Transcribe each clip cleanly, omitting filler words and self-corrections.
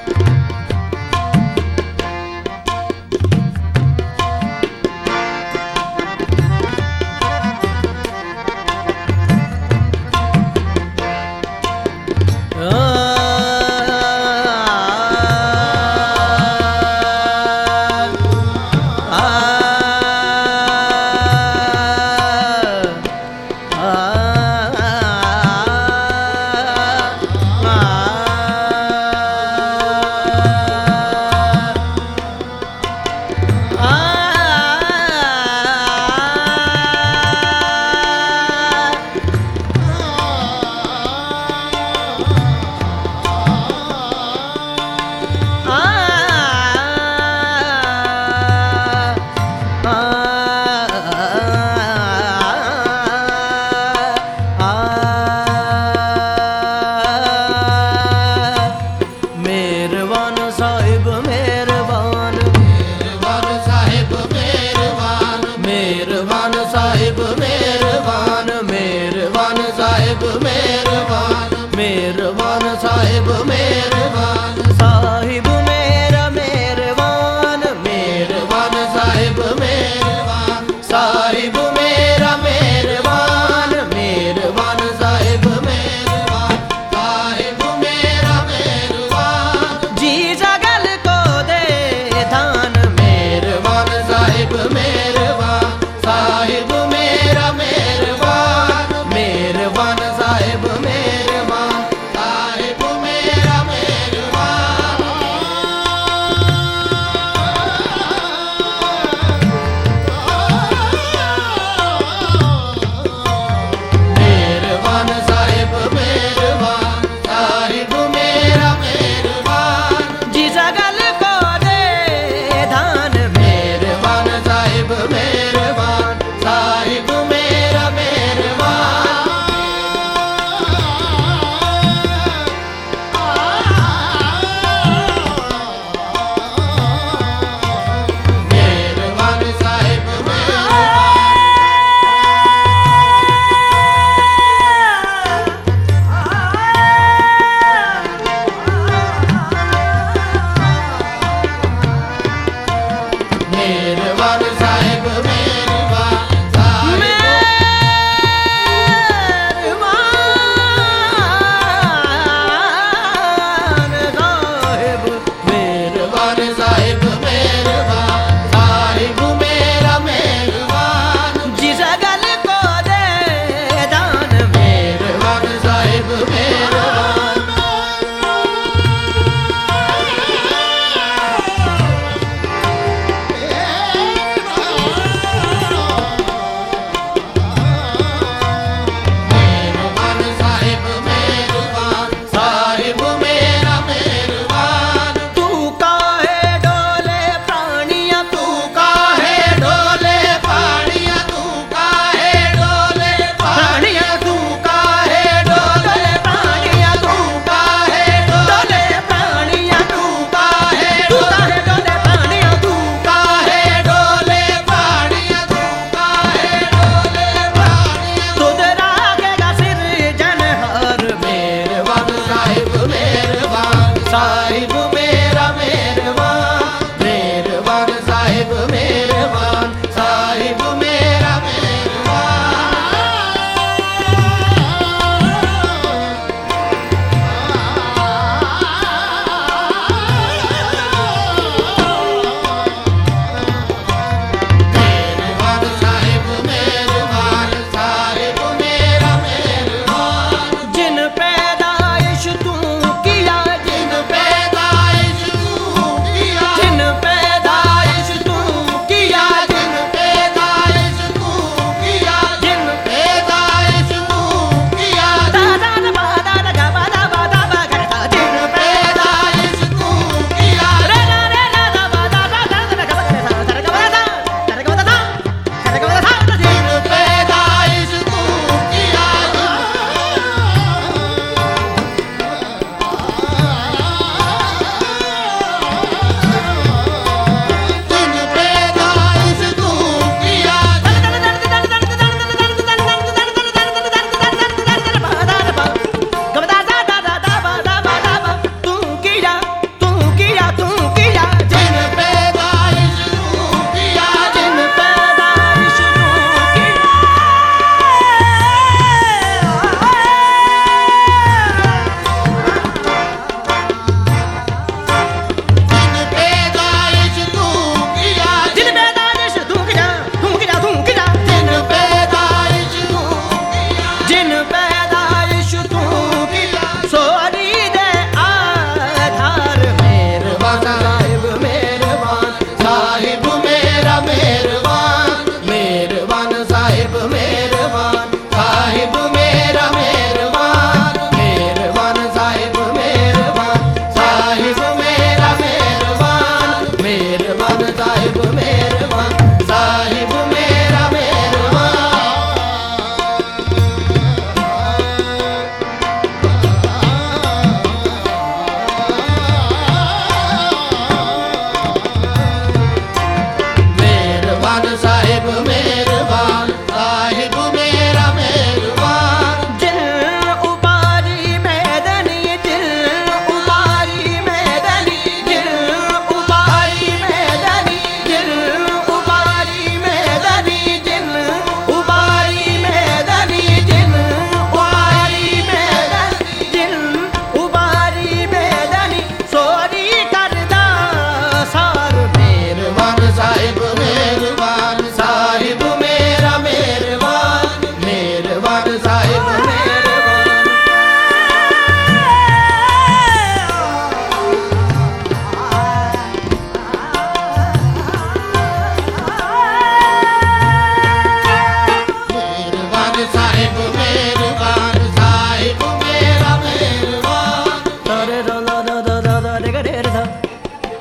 ਸਾਹਿਬ ਮਿਹਰਬਾਨ, ਸਾਹਿਬ ਮੇਰਾ ਮਿਹਰਬਾਨ।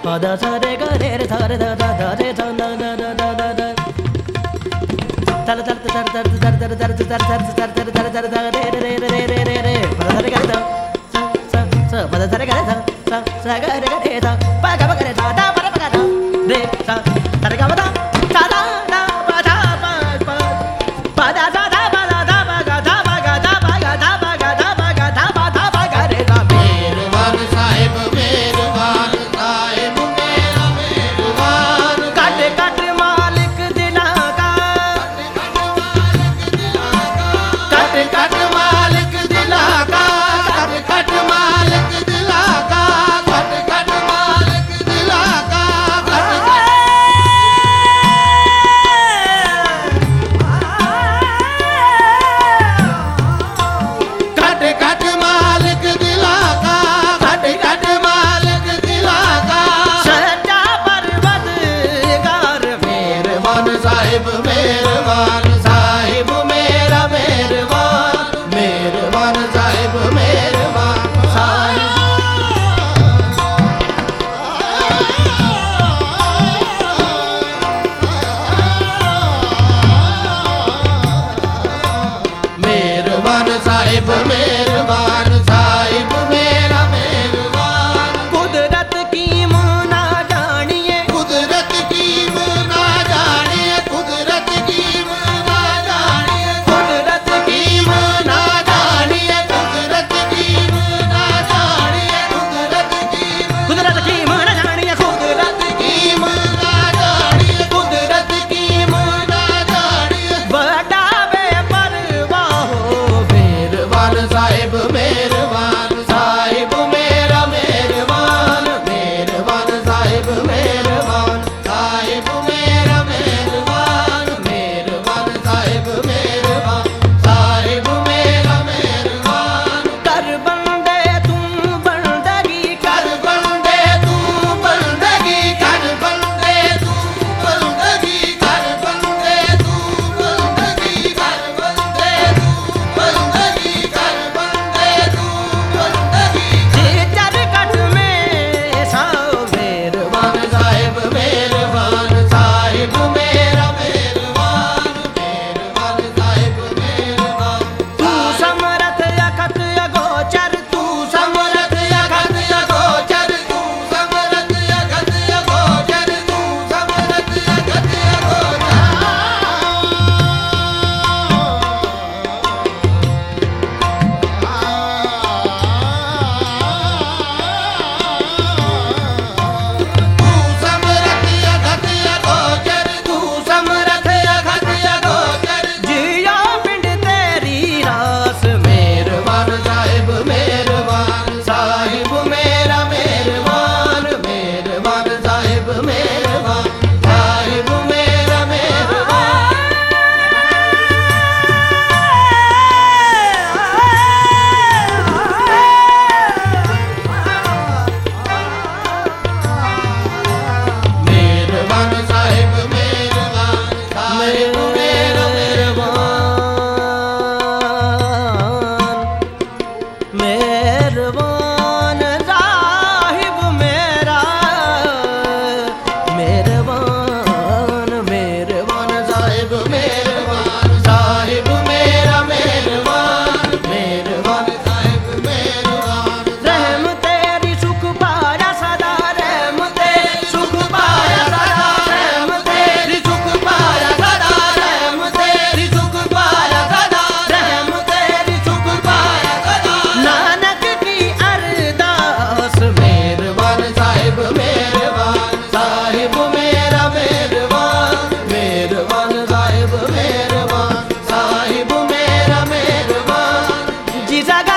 da sa re ga re re sa re da da da re sa da da da da da da tar tar tar tar tar tar tar tar tar tar tar tar tar tar re re re re re re re pa da re ga da sa sa pa da re ga da sa sa ga re ga re sa pa ga ba ga re sa da pa ga da re sa ta re ga ba da sa da da pa da pa pa pa da sa da pa da da pa ga da pa ga da pa ga da pa ga da pa ga da pa da pa ga re sa मेहरबान साहिब मेहरबान साहिब मेरा मेहरबान cut cut मालिक दिला का cut cut मालिक दिला का कट कट मालिक दिला का कट कट मालिक दिला का कट कट मालिक दिला का कट कट मालिक दिला का सच्चा परवरदिगार मेहरबान साहिब मेहरबान साहिब मेरा मेहरबान मेहरबान साहिब मेहरबान साहिब मेहरबान साहिब मेहरबान साहिब मेरा मेहरबान कुदरत की ना जानिए कुदरत की ना जानिए कुदरत की ना जानिए कुदरत की ना जानिए कुदरत की ना जानिए कुदरत की कुदरत की ना जानिए कुदरत की ना जानिए कुदरत की ना जानिए बड़ा बेपरवाह हो मेहरबान साहिब मेहरबान साहिब मेरा मेहरबान मेहरबान साहिब मेहरबान साहिब मेरा मेहरबान मेहरबान साहिब मेहरबान साहिब मेरा मेहरबान कर बंदे तू बंदगी कर बंदे तू बंदगी कर बंदे तू बंदगी कर बंदे तू बंदगी कर बंदे तू बंदगी कर बंदे तू बंदगी चरकट में साओ मेहरबान मेहरबान साहिब मेहरबान साहिब मेरा मेहरबान मेहरबान साहिब मेहरबान तू समरथ अखत अगोचर तू समरथ अगत अगोचर तू समरथ अगत अगोचर तू समरथ अगत तू समरथ अगत अगोचर तू समरथ अगत अगोचर जिया पिंड तेरी रास मेहरबान साहिब मेहरबान साहिब मेरा मेहरबान मेहरबान साहिब मेहरबान साहिब मेरा मेहरबान मेहरबान साहिब मेहरबान साहिब मेरा मेहरबान साहिब मेरा मेहरबान मेहरबान साहिब मेहरबान साहिब मेरा मेहरबान मेहरबान साहिब मेहरबान रहम तेरी सुख पाया सदा रहम तेरी सुख पाया सदा रहम तेरी सुख पाया सदा रहम तेरी सुख पाया सदा रहम तेरी सुख पाया सदा नानक की अरदास मेहरबान साहिब मेहरबान साहिब मेरा मेहरबान मेहरबान साहिब मेहरबान साहिब मेरा मेहरबान जी जगह